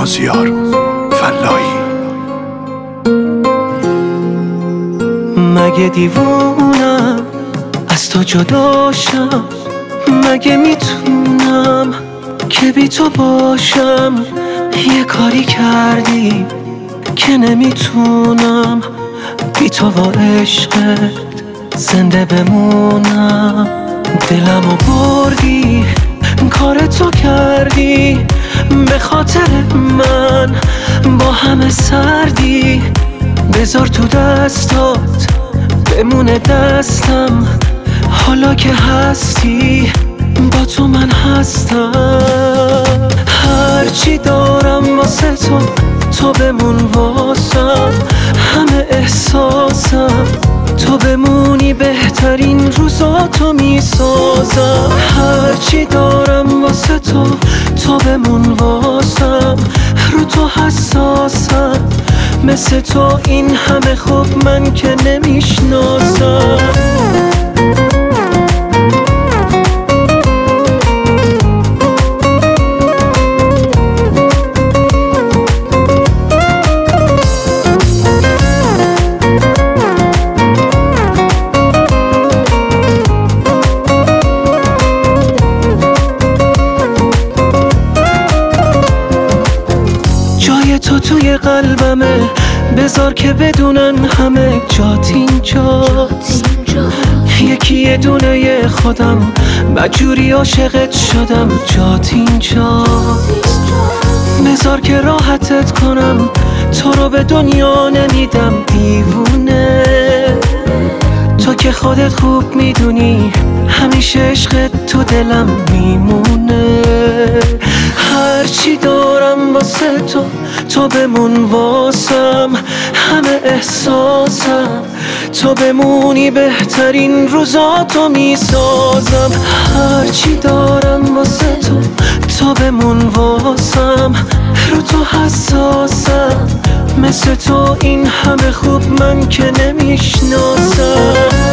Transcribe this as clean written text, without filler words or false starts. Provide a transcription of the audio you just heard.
مازیار فلاحی. مگه دیوونم از تو جداشم؟ مگه میتونم که بی تو باشم؟ یه کاری کردی که نمیتونم بی تو و عشقت زنده بمونم. دلمو بردی، کار تو کردی، به خاطر من با همه سردی. بذار تو دستات بمونه دستم، حالا که هستی با تو من هستم. هرچی دارم واسه تو، تو بمون واسم. همه احساسم تو بمونی، بهترین روزاتو میسازم. هرچی دارم واسه تو، تو بمون واسم. رو تو حساسم، مثل تو این همه خوب من که نمیشناسم. جای تو توی قلبمه، بذار که بدونن همه جات اینجاست. یکی یه دونه خودم مجبوری عاشقت شدم، جات اینجاست. بذار که راحتت کنم، تو رو به دنیا نمیدم دیوونه. تو که خودت خوب میدونی همیشه عشقت تو دلم میمونه. هرچی دارم واسه تو، تو بمون واسم. همه احساسم تو بمونی، بهترین روزاتو میسازم. هرچی دارم واسه تو، تو بمون واسم. رو تو حساسم، مثل تو این همه خوب من که نمیشناسم.